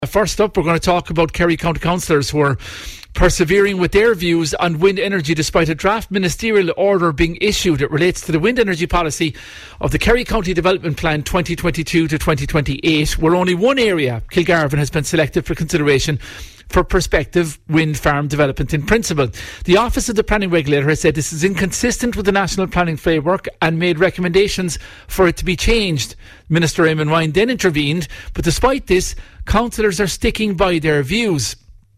First up, we're going to talk about Kerry County Councillors who are persevering with their views on wind energy despite a draft ministerial order being issued. It relates to the wind energy policy of the Kerry County Development Plan 2022 to 2028, where only one area, Kilgarvan, has been selected for consideration for prospective wind farm development in principle. The Office of the Planning Regulator has said this is inconsistent with the National Planning Framework and made recommendations for it to be changed. Minister Eamon Ryan then intervened, but despite this, councillors are sticking by their views.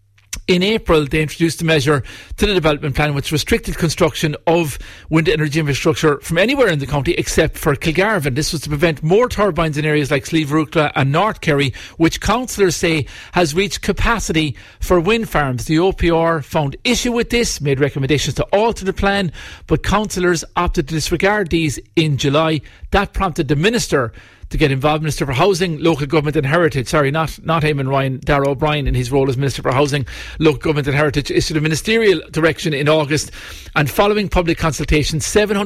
In April, they introduced a measure to the development plan which restricted construction of wind energy infrastructure from anywhere in the county except for Kilgarvan. This was to prevent more turbines in areas like Slieve Rúcla and North Kerry, which councillors say has reached capacity for wind farms. The OPR found issue with this, made recommendations to alter the plan, but councillors opted to disregard these in July. That prompted the Minister to get involved. Minister for Housing, Local Government and Heritage, not Eamon Ryan, Darragh O'Brien in his role as Minister for Housing, Local Government and Heritage, issued a ministerial direction in August, and following public consultation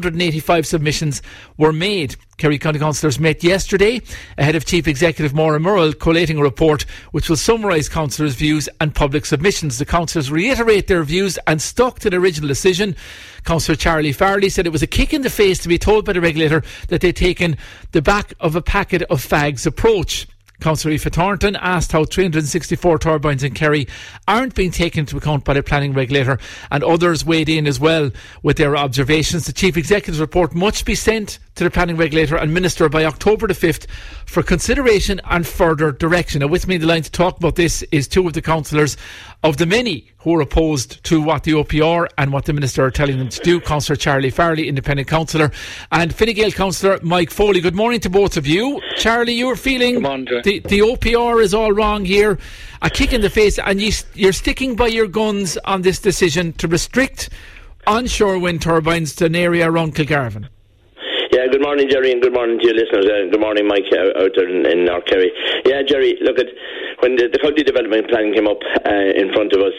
785 submissions were made. Kerry County Councillors met yesterday ahead of Chief Executive Maura Murrell collating a report which will summarise councillors' views and public submissions. The councillors reiterate their views and stuck to the original decision. Councillor Charlie Farley said it was a kick in the face to be told by the regulator that they'd taken the back of a packet of fags approach. Councillor Aoife Thornton asked how 364 turbines in Kerry aren't being taken into account by the planning regulator, and others weighed in as well with their observations. The Chief Executive's report must be sent to the planning regulator and minister by October the 5th for consideration and further direction. Now, with me in the line to talk about this is two of the councillors of the many who are opposed to what the OPR and what the Minister are telling them to do. Councillor Charlie Farley, Independent Councillor, and Fine Gael Councillor Mike Foley. Good morning to both of you. Charlie, you're feeling the OPR is all wrong here, a kick in the face, and you're sticking by your guns on this decision to restrict onshore wind turbines to an area around Kilgarvan. Yeah, good morning, Jerry, and good morning to your listeners. Good morning, Mike, out there in North Kerry. Yeah, Jerry, look, when the county development plan came up in front of us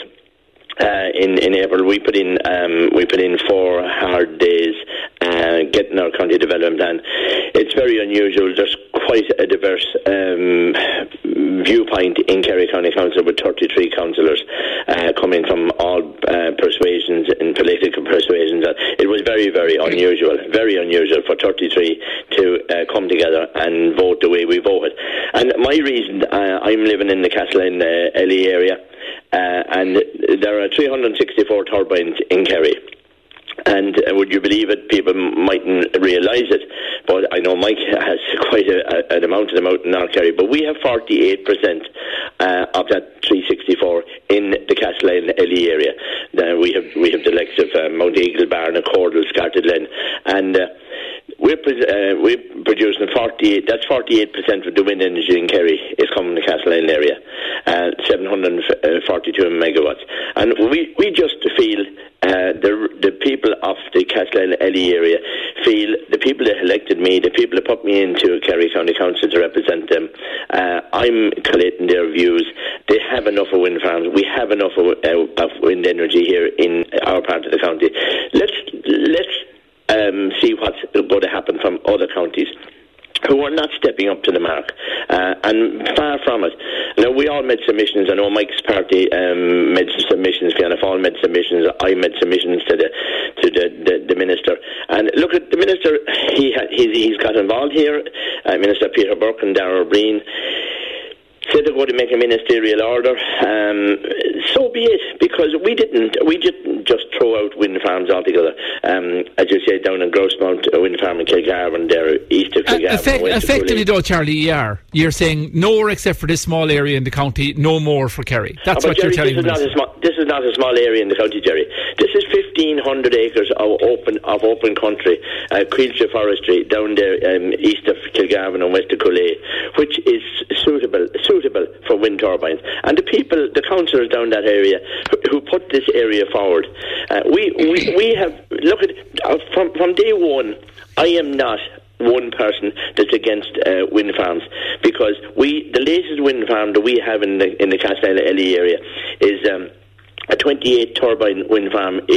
in April, we put in 4 hard days getting our county development plan. It's very unusual. There's quite a diverse viewpoint in Kerry County Council, with 33 councillors coming from all persuasions and political persuasions. It was very, very unusual for 33 to come together and vote the way we voted. And my reason, I'm living in the Castleline LE area, and there are 364 turbines in Kerry. And would you believe it, people mightn't realise it, but I know Mike has quite an amount of them out in North Kerry, but we have 48% of that 364 in the Castleline LE area. We have the likes of Mount Eagle, Barna, Cordal, Scartedlen, and we're producing 48. That's 48% of the wind energy in Kerry is coming from the Castleline area, 742 megawatts, and we just feel the people of the Castleline LE area feel the people that elected me, the people that put me into Kerry County Council to represent them. I'm collating their views. They have enough of wind farms. We have enough of wind energy here in our part of the county. Let's see what's going to happen from other counties who are not stepping up to the mark, and far from it. Now, we all made submissions. I know Mike's party made submissions, Fianna Fáil made submissions, I made submissions to the Minister. And look, at the Minister, he's got involved here, Minister Peter Burke and Darragh O'Brien said they're going to make a ministerial order. So be it, because we didn't just throw out wind farms altogether. As you say, down in Grossmount, a wind farm in Kilgarvan, there east of Kilgarvan. Effectively, though, Charlie, you're saying no except for this small area in the county, no more for Kerry. That's what Jerry, you're telling me. This is not a small area in the county, Jerry. This is 1,500 acres of open country, Quilcha Forestry, down there east of Kilgarvan and west of Culea, which is suitable for wind turbines. And the councillors down that area who put this area forward, we have, look at, from day one, I am not one person that's against wind farms, because the latest wind farm that we have in the Castleline LE area is a 28 turbine wind farm, 86.5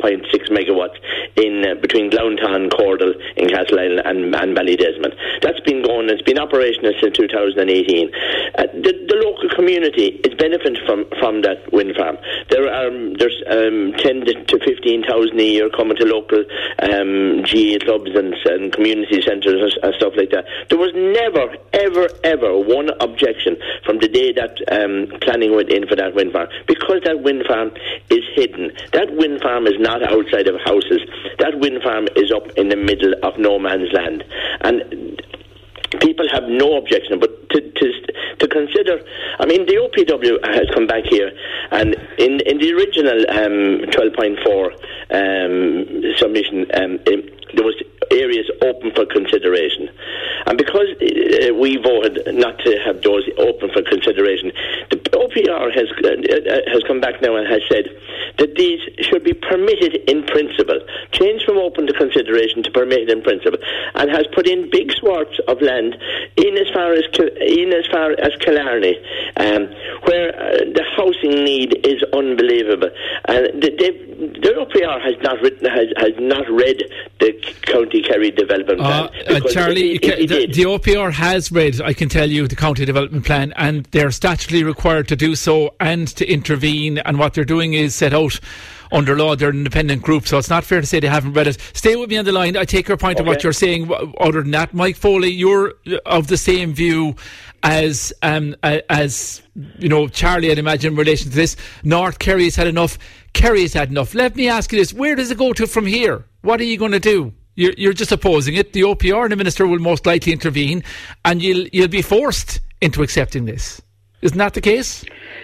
1.6 megawatts in between Glounthaune, Cordal in Castle Island and Ballydesmond. That's been going, it's been operational since 2018. The local community is benefiting from that wind farm. There's 10 to 15,000 a year coming to local GA clubs and community centres and stuff like that. There was never, ever one objection from the day that planning went in for that wind farm, because that wind farm is hidden. That wind farm is not outside of houses. That wind farm is up in the middle of no man's land. And people have no objection, but to consider, I mean, the OPW has come back here, and in the original 12.4 submission, there was areas open for consideration, and because we voted not to have those open for consideration, the OPR has come back now and has said that these should be permitted in principle, changed from open to consideration to permitted in principle, and has put in big swaths of land in as far as Killarney, where the housing need is unbelievable. And the OPR has not read the County Kerry Development Plan. Charlie, the OPR has read, I can tell you, the County Development Plan, and they're statutorily required to do so and to intervene, and what they're doing is set out under law. They're an independent group, so it's not fair to say they haven't read it. Stay with me on the line. I take your point of what you're saying. Other than that, Mike Foley, you're of the same view as you know, Charlie, I'd imagine, in relation to this. North Kerry's had enough. Kerry's had enough. Let me ask you this: where does it go to from here? What are you going to do? You're just opposing it. The OPR and the Minister will most likely intervene, and you'll be forced into accepting this. Isn't that the case?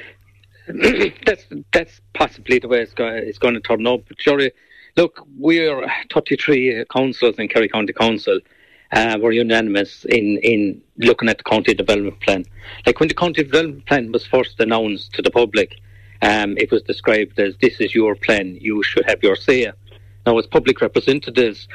That's possibly the way it's going to turn out. But Jerry, look, we're 33 councils in Kerry County Council. Were unanimous in looking at the County Development Plan. Like when the County Development Plan was first announced to the public, it was described as, this is your plan, you should have your say. Now, as public representatives,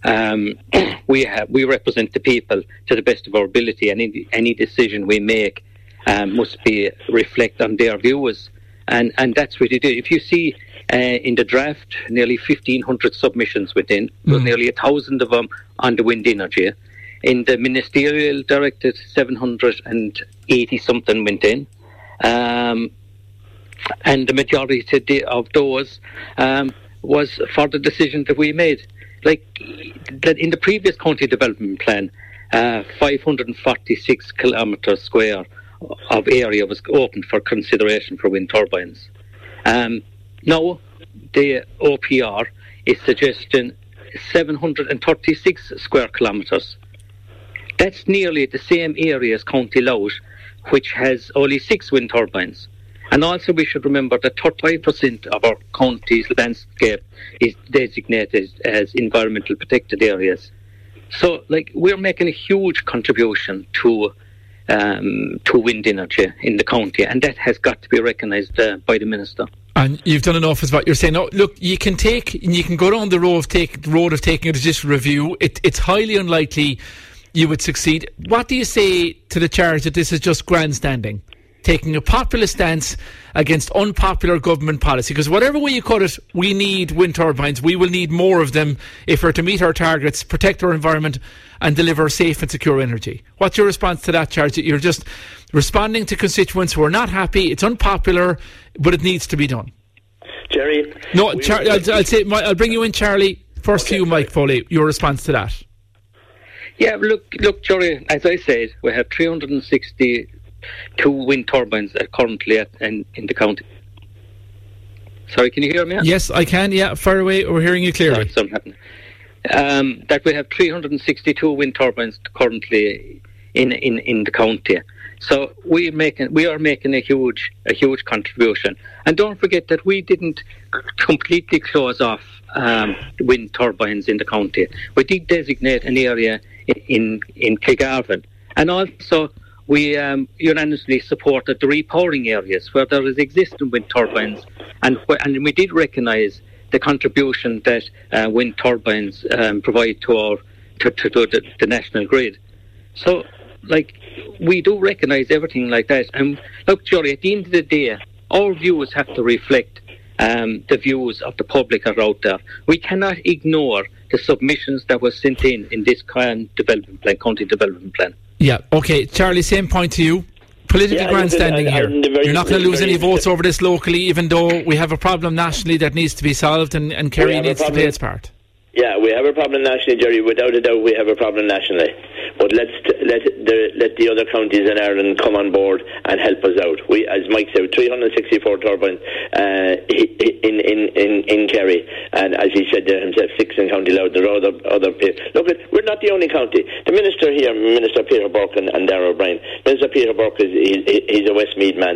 we represent the people to the best of our ability, and any decision we make must be reflect on their views, and that's what it is. If you see in the draft, nearly 1,500 submissions within, with nearly 1,000 of them on the wind energy. In the ministerial directive, 780 something went in, and the majority of those was for the decision that we made. Like that in the previous county development plan, 546 kilometres square of area was open for consideration for wind turbines. Now the OPR is suggesting 736 square kilometres. That's nearly the same area as County Louth, which has only 6 wind turbines. And also we should remember that 35% of our county's landscape is designated as environmental protected areas. So, like, we're making a huge contribution to wind energy in the county, and that has got to be recognised by the Minister. And you've done enough, is what you're saying. Now, look, you can go down the road of taking a judicial review. It's highly unlikely you would succeed. What do you say to the charge that this is just grandstanding, taking a populist stance against unpopular government policy? Because whatever way you cut it, we need wind turbines. We will need more of them if we're to meet our targets, protect our environment and deliver safe and secure energy. What's your response to that charge, that you're just responding to constituents who are not happy, it's unpopular, but it needs to be done? Jerry? No, I'll bring you in, Charlie. First to you, Mike Foley, your response to that. Yeah, look, Jerry, as I said, we have 362 wind turbines currently in the county. Sorry, can you hear me? Yes, I can. Yeah, fire away. We're hearing you clearly. Sorry, something happened. That we have 362 wind turbines currently in the county. So we are making a huge contribution. And don't forget that we didn't completely close off wind turbines in the county. We did designate an area in Kilgarvan, and also we unanimously supported the repowering areas where there is existing wind turbines, and we did recognise the contribution that wind turbines provide to the national grid. So, like, we do recognise everything like that. And look, Jerry, at the end of the day, our views have to reflect the views of the public are out there. We cannot ignore the submissions that were sent in this county development plan. Yeah, okay. Charlie, same point to you. Political grandstanding here. You're not going to lose any votes over this locally, even though we have a problem nationally that needs to be solved, and Kerry needs to play its part. Yeah, we have a problem nationally, Jerry. Without a doubt, we have a problem nationally. But let the other counties in Ireland come on board and help us out. We, as Mike said, 364 turbines in Kerry, and as he said there himself, 6 in County Louth. There are other people. Look, we're not the only county. The minister here, Minister Peter Burke and Darragh O'Brien. Minister Peter Burke he's a Westmeath man.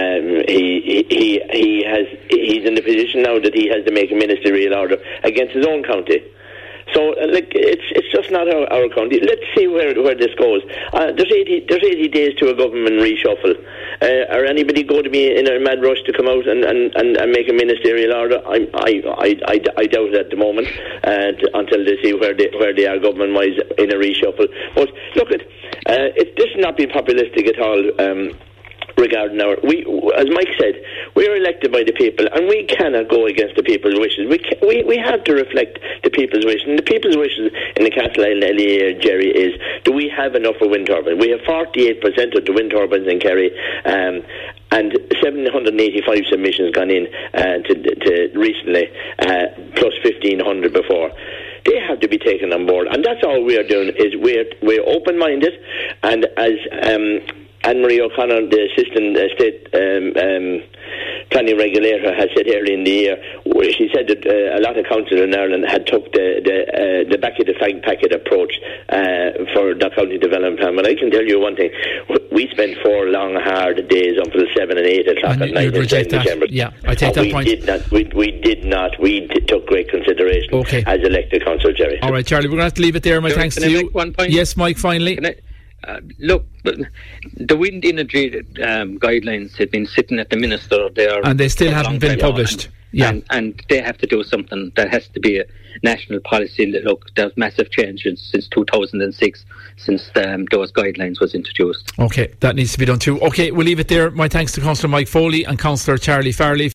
He's in the position now that he has to make a ministerial order against his own county. So, it's just not our county. Let's see where this goes. There's 80 days to a government reshuffle. Are anybody going to be in a mad rush to come out and make a ministerial order? I doubt it at the moment, until they see where they are government-wise in a reshuffle. But look, this is not being populistic at all. Regarding as Mike said, we are elected by the people, and we cannot go against the people's wishes. We have to reflect the people's wishes. And the people's wishes in the Castleisland area, Jerry, is: do we have enough for wind turbines? We have 48% of the wind turbines in Kerry, and 785 submissions gone in to recently, plus 1,500 before. They have to be taken on board, and that's all we are doing. Is we're open-minded, and as Anne-Marie O'Connor, the Assistant State Planning Regulator, has said earlier in the year, she said that a lot of councils in Ireland had took the back of the fag packet approach for the county development plan. But I can tell you one thing: we spent 4 long, hard days until 7 and 8 o'clock at night in December. Yeah, I take that point. We took great consideration as elected council, Jerry. All right, Charlie, we're going to have to leave it there. My thanks to you. One point? Yes, Mike, finally. Look, the wind energy guidelines have been sitting at the minister there, and they still haven't been published. And they have to do something. There has to be a national policy. Look, there's massive changes since 2006, since those guidelines was introduced. Okay, that needs to be done too. Okay, we'll leave it there. My thanks to Councillor Mike Foley and Councillor Charlie Farley.